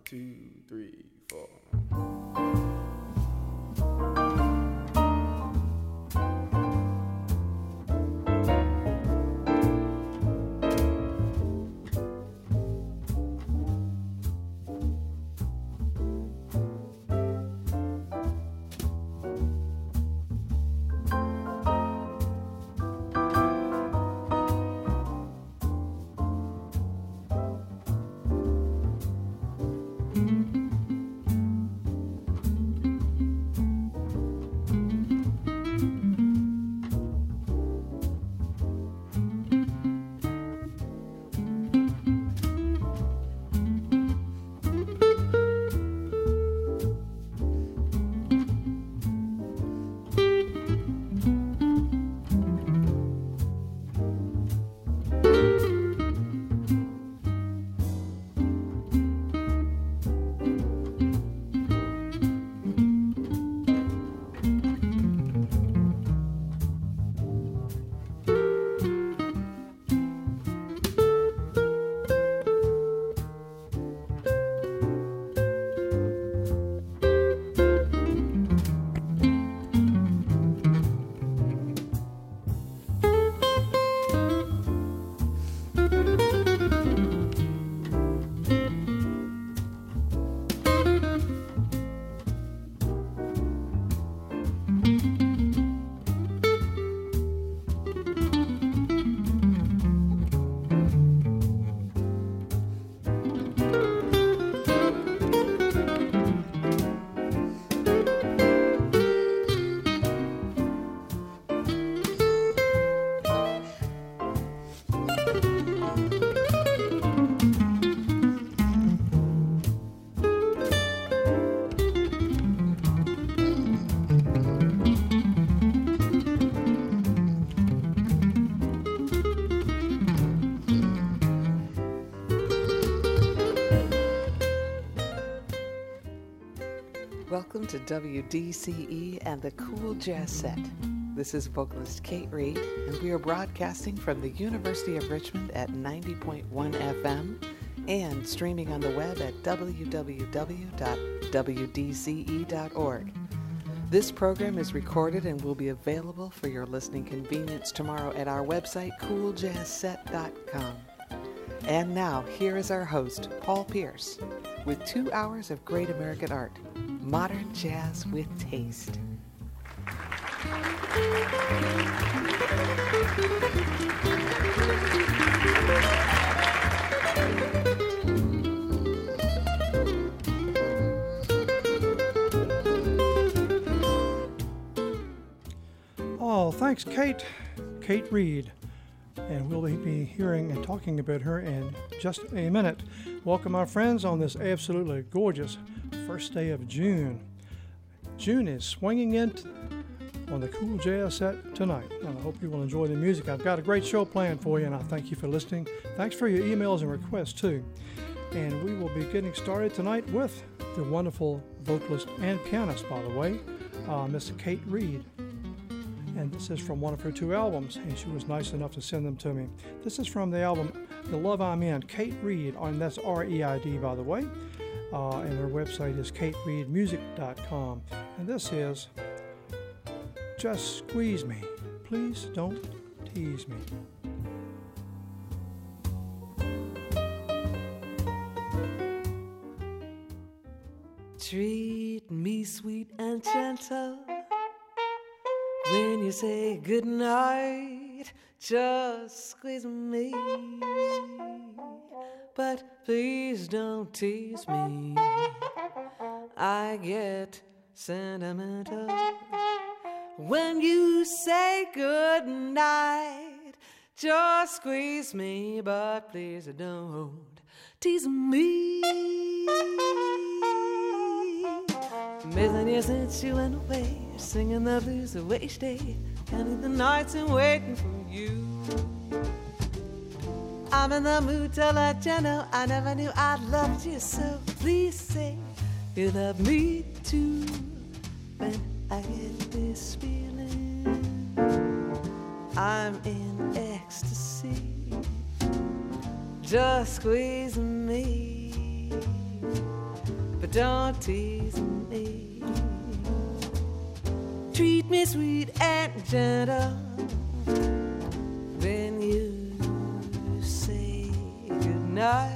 2, 3, 4. Welcome to WDCE and the Cool Jazz Set. This is vocalist Kate Reed, and we are broadcasting from the University of Richmond at 90.1 FM and streaming on the web at www.wdce.org. This program is recorded and will be available for your listening convenience tomorrow at our website, cooljazzset.com. And now, here is our host, Paul Pierce, with 2 hours of great American art. Modern jazz with taste. Oh, thanks, Kate Reed. And we'll be hearing and talking about her in just a minute. Welcome, our friends, on this absolutely gorgeous first day of June. June is swinging in on the Cool Jazz Set tonight, and I hope you will enjoy the music. I've got a great show planned for you, and I thank you for listening. Thanks for your emails and requests, too. And we will be getting started tonight with the wonderful vocalist and pianist, by the way, Miss Kate Reed. And this is from one of her 2 albums, and she was nice enough to send them to me. This is from the album The Love I'm In, Kate Reed, and that's R-E-I-D, by the way. And her website is katereedmusic.com. And this is Just Squeeze Me. Please don't tease me. Treat me sweet and gentle when you say goodnight. Just squeeze me, but please don't tease me. I get sentimental when you say goodnight. Just squeeze me, but please don't tease me. Many years since you went away, singing the blues the way you stayed, counting the nights and waiting for you. I'm in the mood to let you know I never knew I loved you so. Please say you love me too. When I get this feeling, I'm in ecstasy. Just squeeze me, don't tease me. Treat me sweet and gentle when you say goodnight.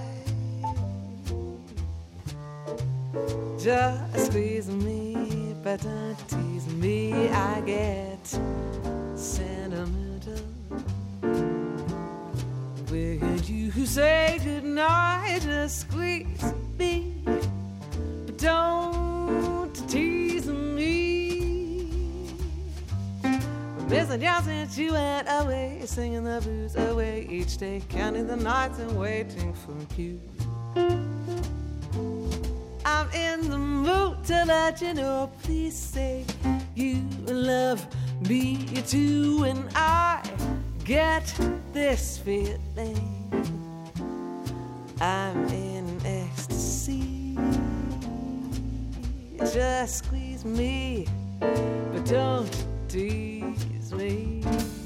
Just squeeze me, but don't tease me. I get sentimental when you say goodnight. Just squeeze me, but don't tease me. Missing you since you went away, singing the blues away each day, counting the nights and waiting for you. I'm in the mood to let you know. Please say you love me too. When I get this feeling, I'm in ecstasy. Just squeeze me, but don't tease me.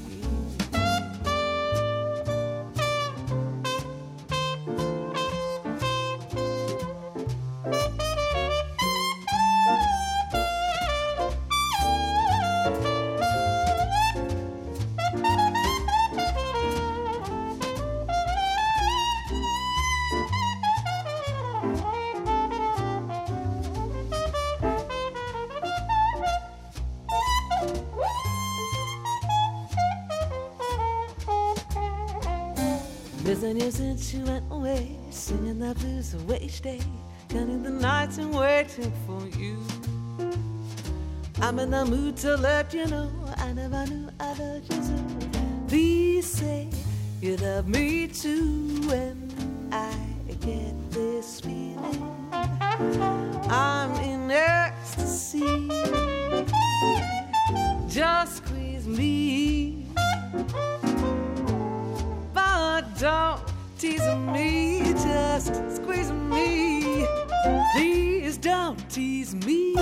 Missing you since you went away, singing the blues away each day, counting the nights and waiting for you. I'm in the mood to let you know I never knew I loved you so. Please say you love me too. When I get this feeling, I'm in ecstasy. Just squeeze me, but don't tease me. Just squeeze me. Please don't tease me.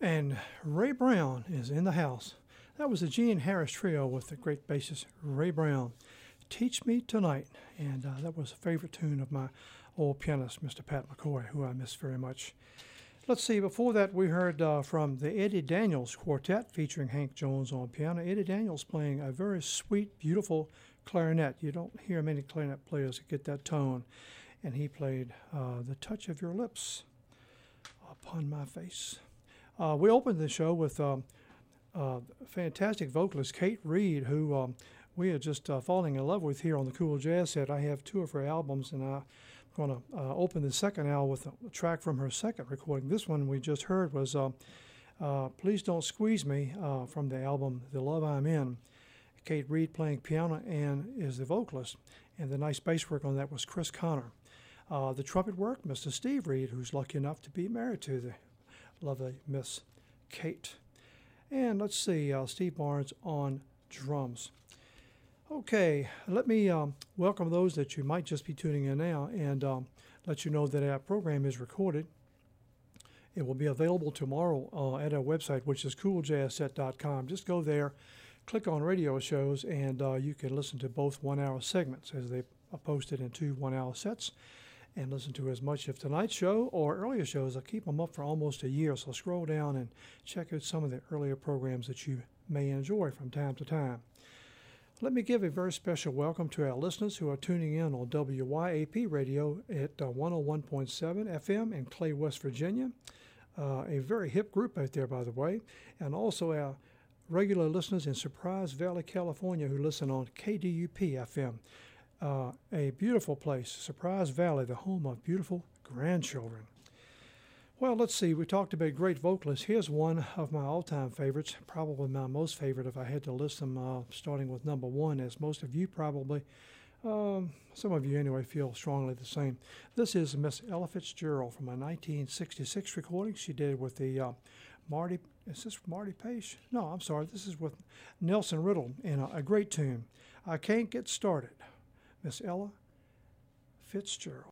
And Ray Brown is in the house. That was the Gene Harris Trio with the great bassist Ray Brown. Teach Me Tonight. And that was a favorite tune of my old pianist, Mr. Pat McCoy, who I miss very much. Let's see, before that we heard from the Eddie Daniels Quartet featuring Hank Jones on piano. Eddie Daniels playing a very sweet, beautiful clarinet. You don't hear many clarinet players that get that tone. And he played The Touch of Your Lips Upon My Face. We opened the show with fantastic vocalist Kate Reid, who we are just falling in love with here on the Cool Jazz Set. I have two of her albums, and I'm going to open the second album with a track from her second recording. This one we just heard was Please Don't Squeeze Me from the album The Love I'm In. Kate Reid playing piano and is the vocalist, and the nice bass work on that was Chris Connor. The trumpet work, Mr. Steve Reid, who's lucky enough to be married to the lovely Miss Kate. And let's see, Steve Barnes on drums. Okay, let me welcome those that you might just be tuning in now and let you know that our program is recorded. It will be available tomorrow at our website, which is cooljazzset.com. Just go there, click on radio shows, and you can listen to both 1 hour segments as they are posted in 2 1 hour sets, and listen to as much of tonight's show or earlier shows. I keep them up for almost a year, so scroll down and check out some of the earlier programs that you may enjoy from time to time. Let me give a very special welcome to our listeners who are tuning in on WYAP radio at 101.7 FM in Clay, West Virginia. A very hip group out there, by the way. And also our regular listeners in Surprise Valley, California, who listen on KDUP FM. A beautiful place, Surprise Valley, the home of beautiful grandchildren. Well, let's see. We talked about great vocalists. Here's one of my all-time favorites, probably my most favorite if I had to list them, starting with number one, as most of you probably, some of you anyway, feel strongly the same. This is Miss Ella Fitzgerald from a 1966 recording she did with the Marty. Is this Marty Page? No, I'm sorry. This is with Nelson Riddle in a great tune. I Can't Get Started. Miss Ella Fitzgerald.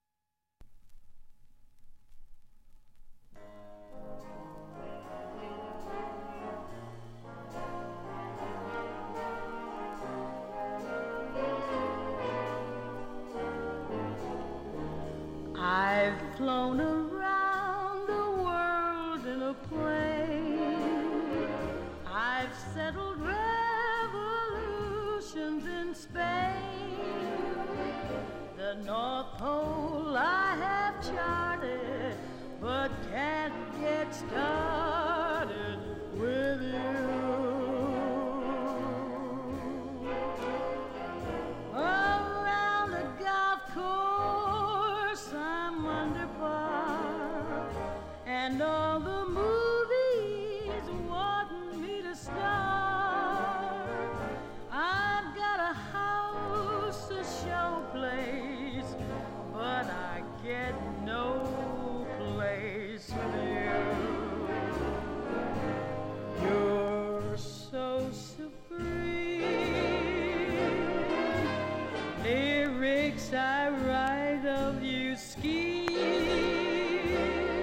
I've flown around the world in a plane. I've settled revolutions in Spain. The North Pole I have charted, but can't get started with you. Around the golf course I'm under par, and all the movies want me to star. I've got a house, a show place, but I get no place with you. You're so supreme. Lyrics I write of you scheme,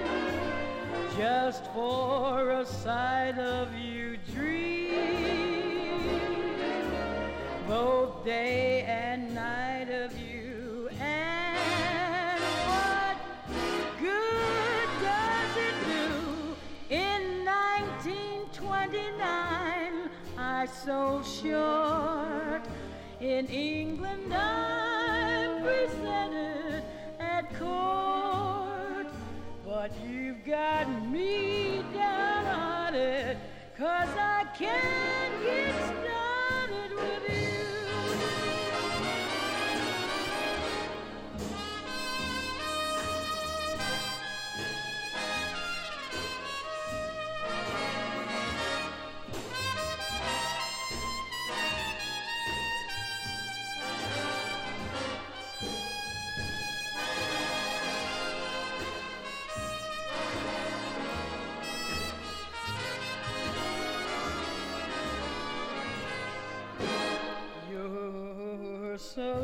just for a sight of you dream, both day and night of you. And what good does it do? In 1929 I sold short. In England I'm presented at court, but you've got me downhearted, 'cause I can't get started with you. So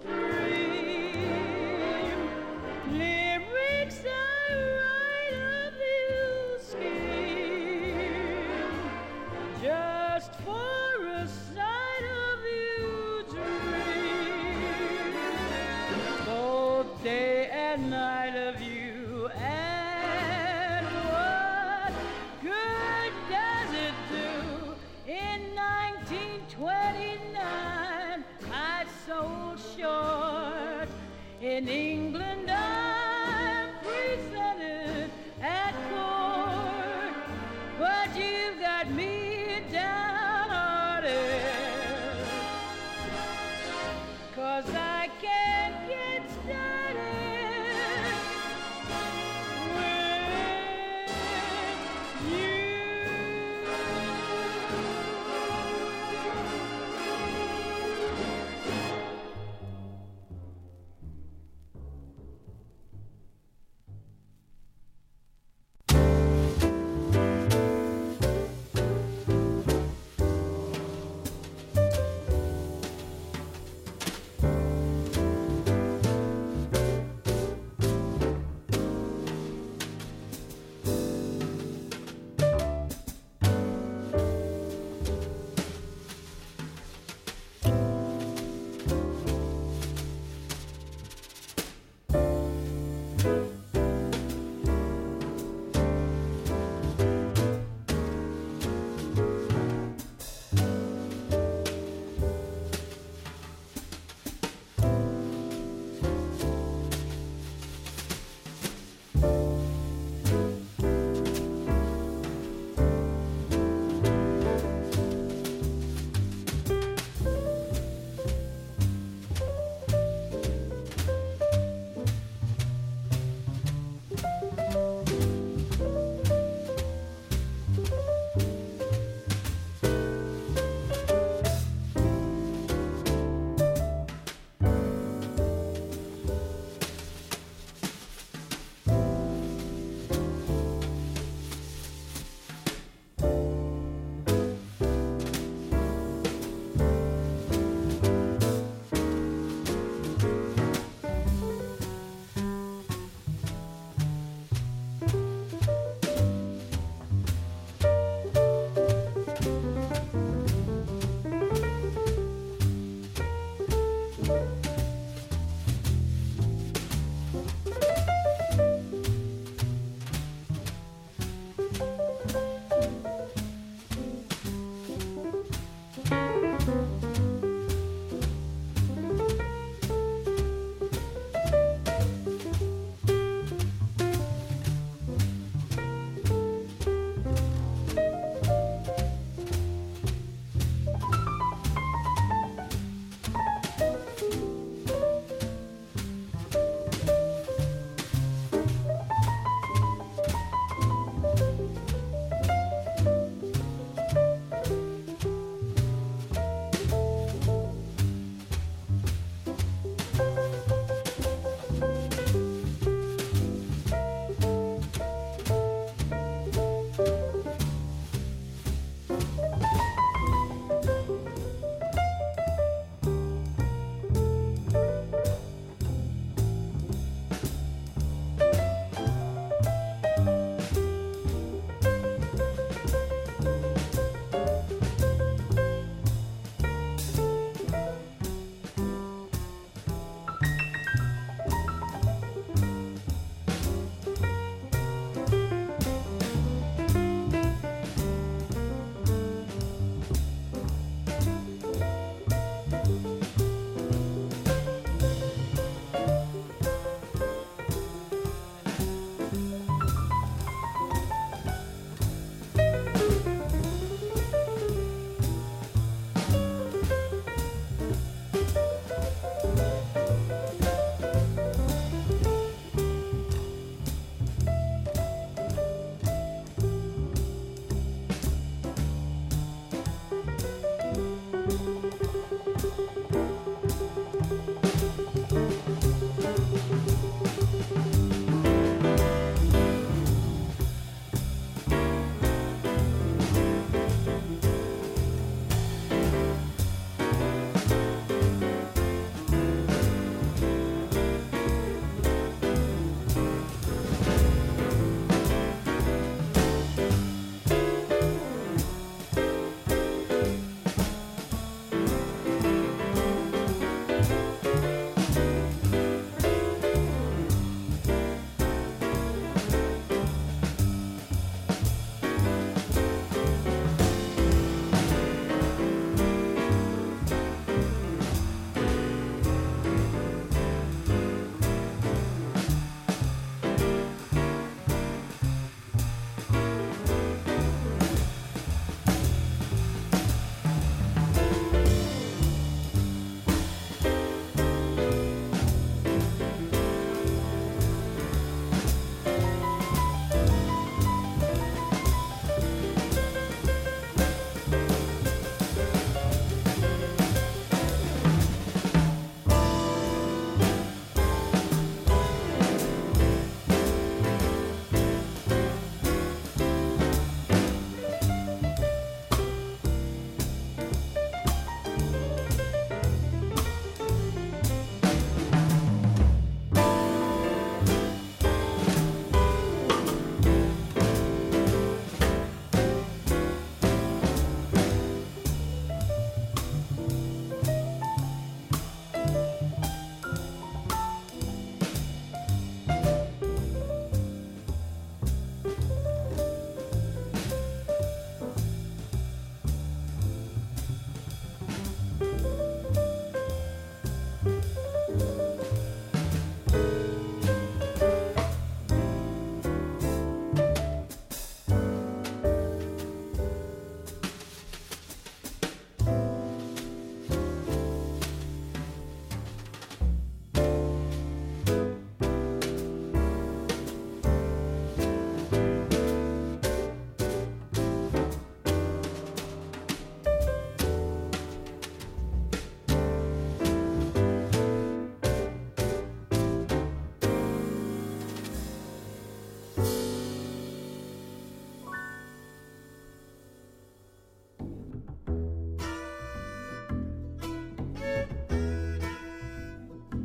supreme, lyrics I write of you scheme, and I love you. And what good does it do? In 1929, I sold short. In England, I'm presented at court. But you've got me downhearted, 'cause I can't get started with you.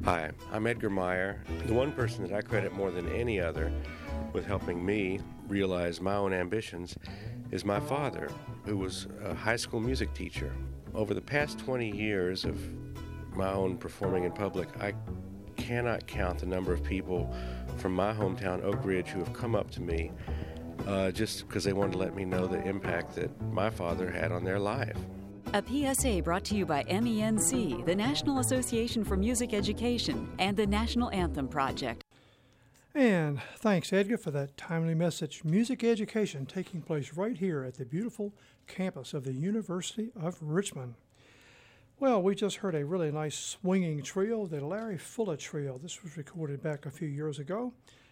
Hi, I'm Edgar Meyer. The one person that I credit more than any other with helping me realize my own ambitions is my father, who was a high school music teacher. Over the past 20 years of my own performing in public, I cannot count the number of people from my hometown, Oak Ridge, who have come up to me just because they wanted to let me know the impact that my father had on their life. A PSA brought to you by MENC, the National Association for Music Education, and the National Anthem Project. And thanks, Edgar, for that timely message. Music education taking place right here at the beautiful campus of the University of Richmond. Well, we just heard a really nice swinging trio, the Larry Fuller Trio. This was recorded back a few years ago,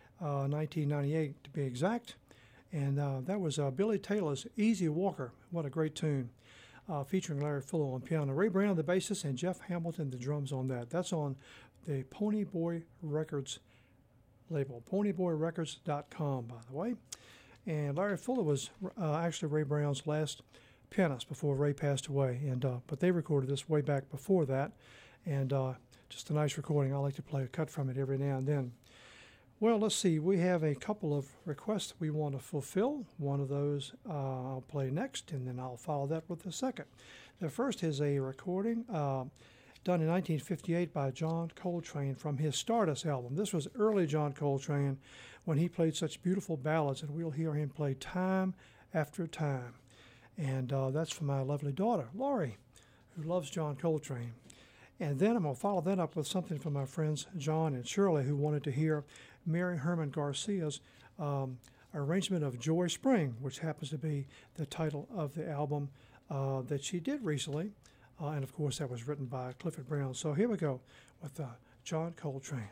1998 to be exact. And that was Billy Taylor's Easy Walker. What a great tune. Featuring Larry Fuller on piano, Ray Brown the bassist, and Jeff Hamilton the drums on that. That's on the Pony Boy Records label, ponyboyrecords.com, by the way. And Larry Fuller was actually Ray Brown's last pianist before Ray passed away. And but they recorded this way back before that, and just a nice recording. I like to play a cut from it every now and then. Well, let's see. We have a couple of requests that we want to fulfill. One of those I'll play next, and then I'll follow that with the second. The first is a recording done in 1958 by John Coltrane from his Stardust album. This was early John Coltrane when he played such beautiful ballads, and we'll hear him play time after time. And that's for my lovely daughter, Laurie, who loves John Coltrane. And then I'm going to follow that up with something from my friends John and Shirley, who wanted to hear Mary Herman Garcia's arrangement of Joy Spring, which happens to be the title of the album that she did recently. And, of course, that was written by Clifford Brown. So here we go with John Coltrane.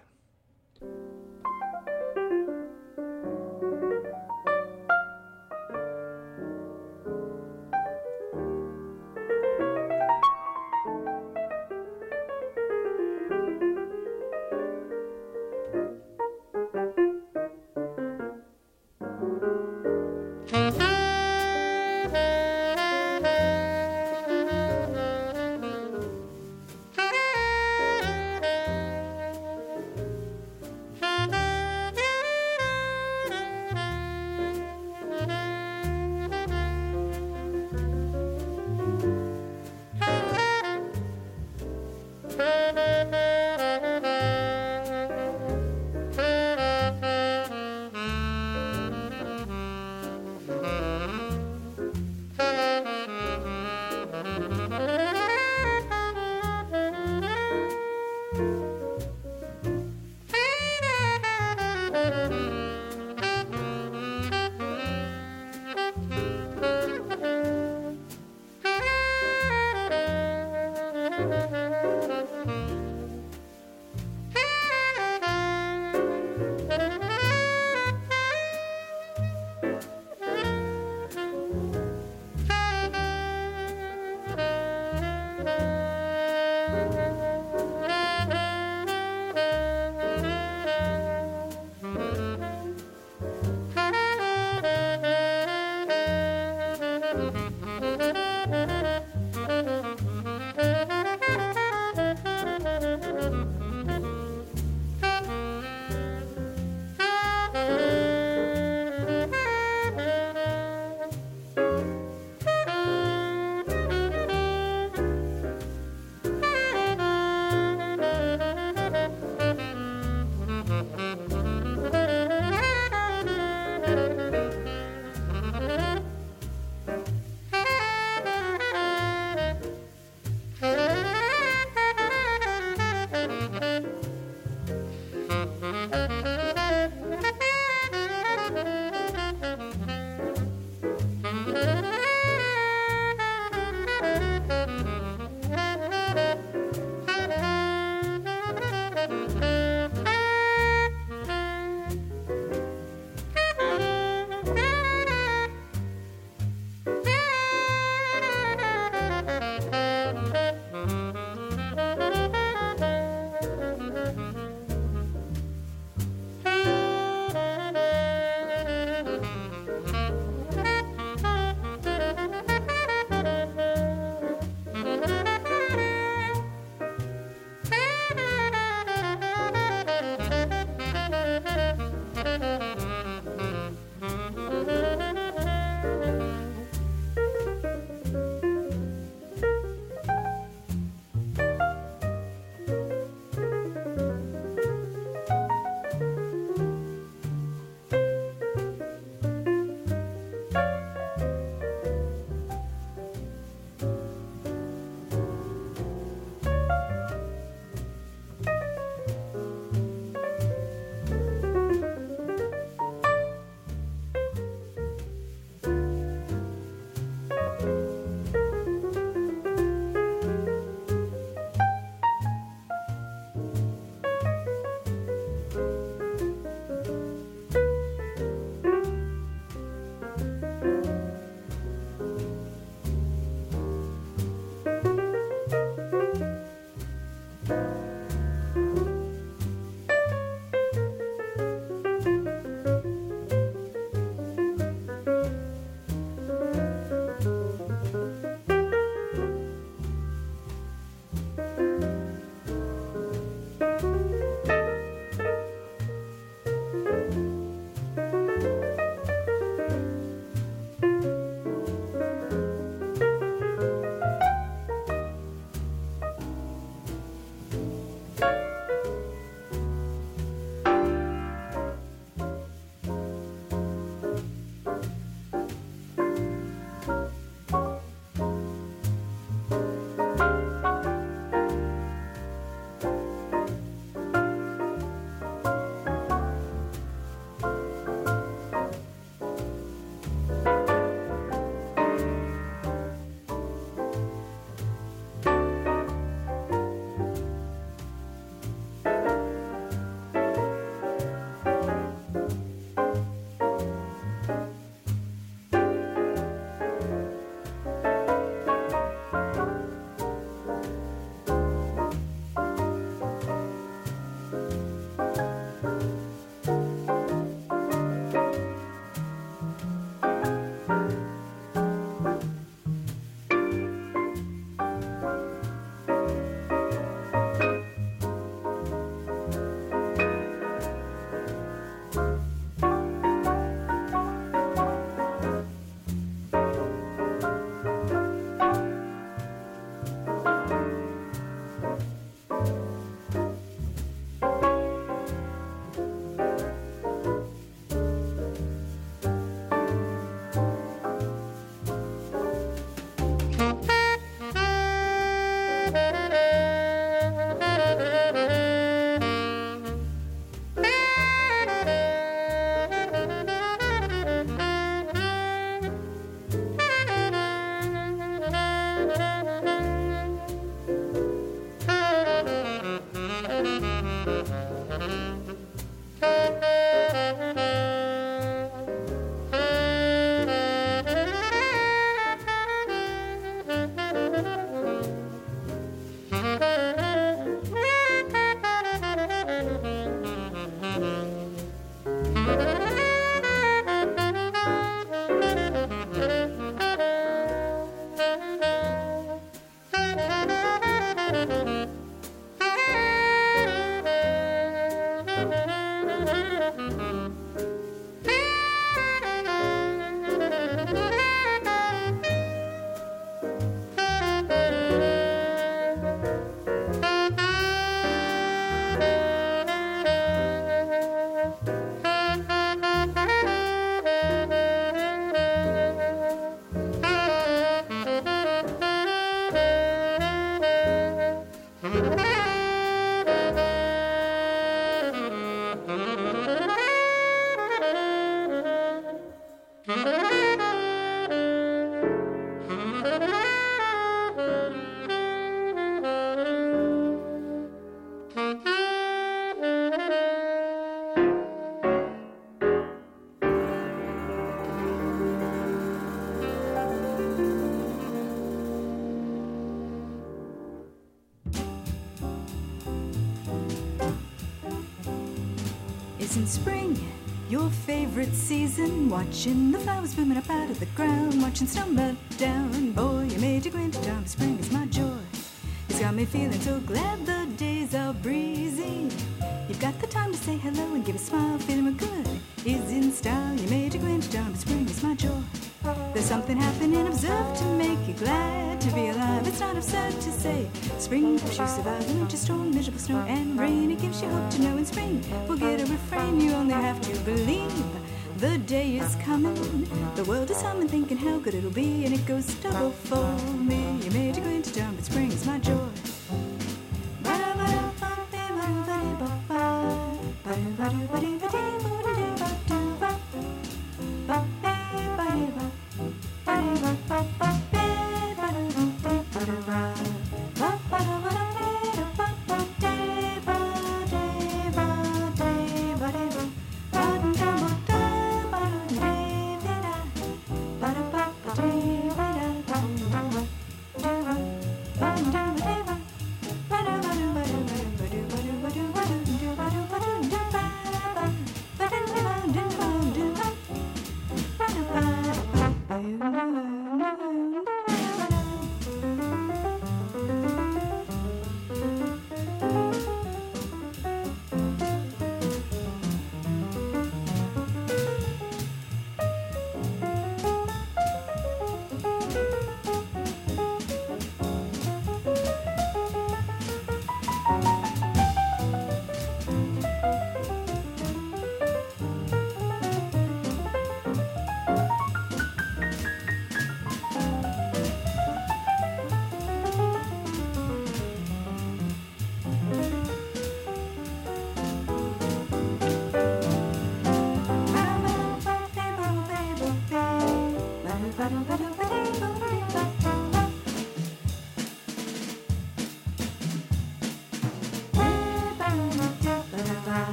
Isn't spring your favorite season? Watching the flowers blooming up out of the ground, watching snow melt down. Boy, you made your winter time. Spring is my joy. It's got me feeling so glad the days are breezy. You've got the time to say hello and give a smile, feeling real good. Is in style. You made your winter time. Spring is my joy. There's something happening, observe to make you glad to be alive. It's not absurd to say spring helps you survive the winter storm, miserable snow and rain. It gives you hope to know in spring we'll get a refrain. You only have to believe the day is coming. The world is humming, thinking how good it'll be, and it goes double for me. You made your winter time, but spring is my joy.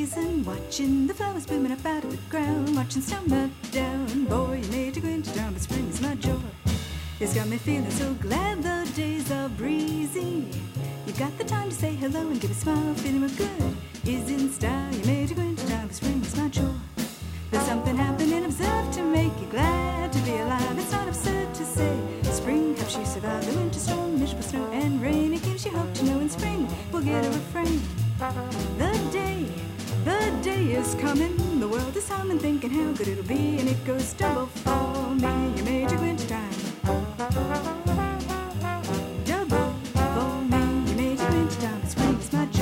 season, watching the flowers blooming up out of the ground, watching snow melt down. Boy, you made your winter down, but spring is my joy. It's got me feeling so glad the days are breezy. You got the time to say hello and give a smile, feeling real good. Is in style, you made your winter down, but spring is my joy. There's something happening, observed to make you glad to be alive. It's not absurd to say spring helps you survive the winter storm, miserable snow and rain. It gives you hope to know in spring we'll get a refrain. The day is coming. The world is humming, thinking how good it'll be, and it goes double for me. You made your winter time. Double for me. You made your winter time. But spring is my joy.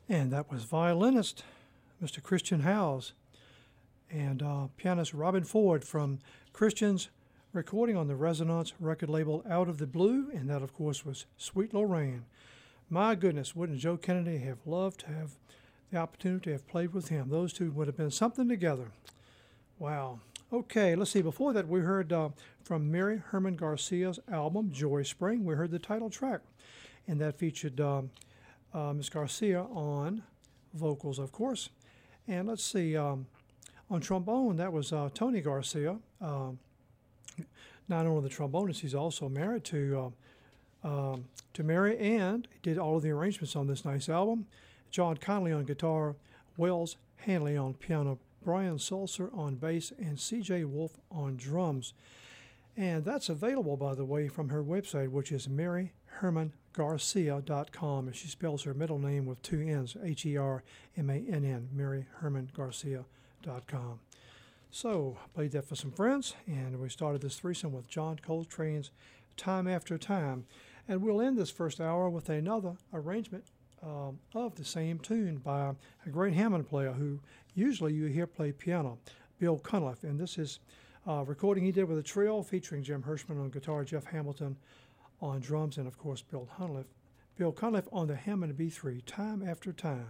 And that was violinist Mr. Christian Howes and pianist Robin Ford from Christian's recording on the Resonance record label Out of the Blue, and that, of course, was Sweet Lorraine. My goodness, wouldn't Joe Kennedy have loved to have the opportunity to have played with him? Those two would have been something together. Wow. Okay, let's see. Before that, we heard from Mary Herman Garcia's album, Joy Spring. We heard the title track, and that featured Miss Garcia on vocals, of course. And let's see, on trombone, that was Tony Garcia. Not only the trombonist, he's also married to Mary, and did all of the arrangements on this nice album. John Connolly on guitar, Wells Hanley on piano, Brian Sulzer on bass, and C.J. Wolf on drums. And that's available, by the way, from her website, which is maryhermangarcia.com. And she spells her middle name with two N's, Hermann, maryhermangarcia.com. So, I played that for some friends, and we started this threesome with John Coltrane's Time After Time. And we'll end this first hour with another arrangement of the same tune by a great Hammond player who usually you hear play piano, Bill Cunliffe. And this is a recording he did with a trio featuring Jim Hirschman on guitar, Jeff Hamilton on drums, and of course Bill Cunliffe on the Hammond B3, Time After Time.